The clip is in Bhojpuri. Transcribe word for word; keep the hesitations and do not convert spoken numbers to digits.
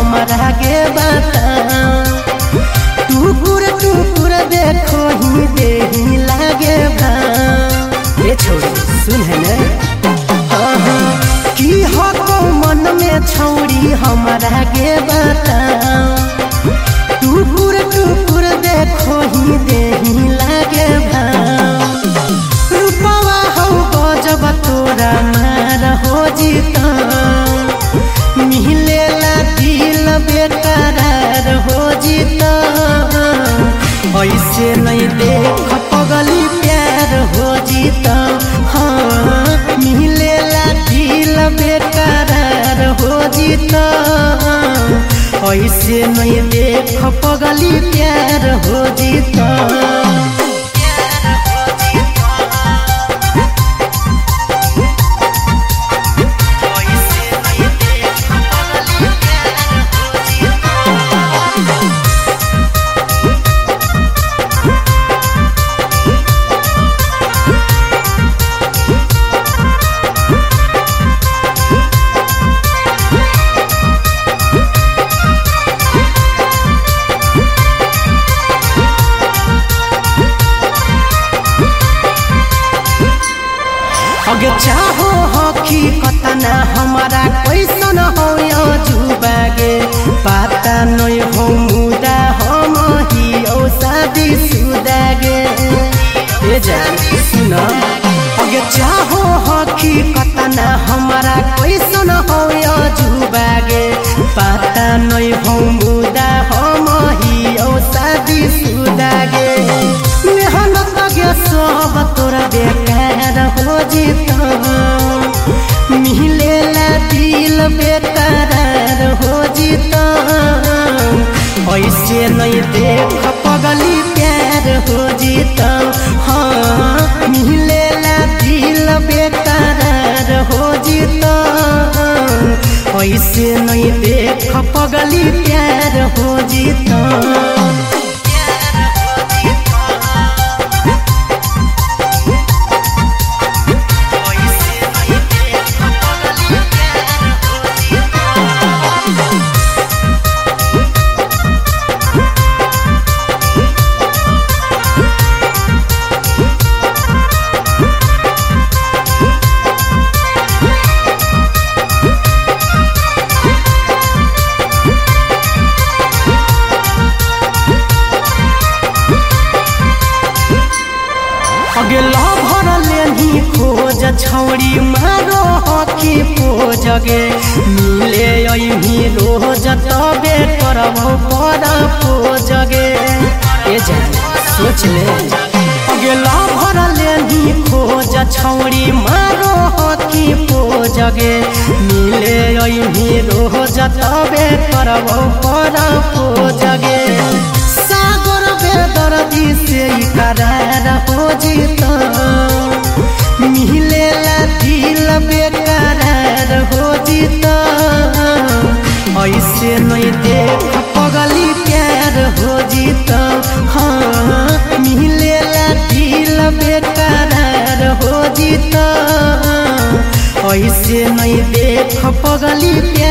हमरा के बता टुकुर टुकुर देखो ही देही लागे भा ये छोड़ी सुन है ना की हको मन में छौड़ी हमरा के बता टुकुर टुकुर देखो ही देही लागे भा रूपवा हो गजब तोरा मार हो जीता मिलेला दिल बेकरार हो जीता ऐसे नहीं देख पगली प्यार हो जीता हाँ मिलेला दिल बेकरार हो जीता ऐसे नहीं देख पगली प्यार हो जीता अगे चाहो हकी कतना हमारा कैसन हो जुबागे पता नहीं हो मुदा हम ही ओ शादी सुदागे ए जान सुन अगे चाहो हकी कतना हमारा कैसन हो जुबागे पता नहीं हो मुदा हम ही ओ शादी सुदागे मेहनत गे सब तोरा बेकार हो जीता मिलेला दिल बेकरार हो जीता ऐसे नहीं देख पगली प्यार हो जीता हाँ मिलेला दिल बेकरार हो जीता ऐसे नहीं देख पगली प्यार हो जीता अगे लभर लेनी खोज छौड़ी मारो हकी पोजगे मिले अही रोज तबे करबो पर पोजगे ए जान सोच ले अगे लभर लेनी खोज छौड़ी मारो हकी पोजगे मिले अही रोज तबे करबो पर पोजगे सागर बेदर्दी से करार हो जीता मिलेला दिल बेकरार हो जीता ऐसे नहीं देख पगली प्यार हो जीता हाँ मिलेला दिल बेकरार हो जीता ऐसे नहीं देख पगली प्यार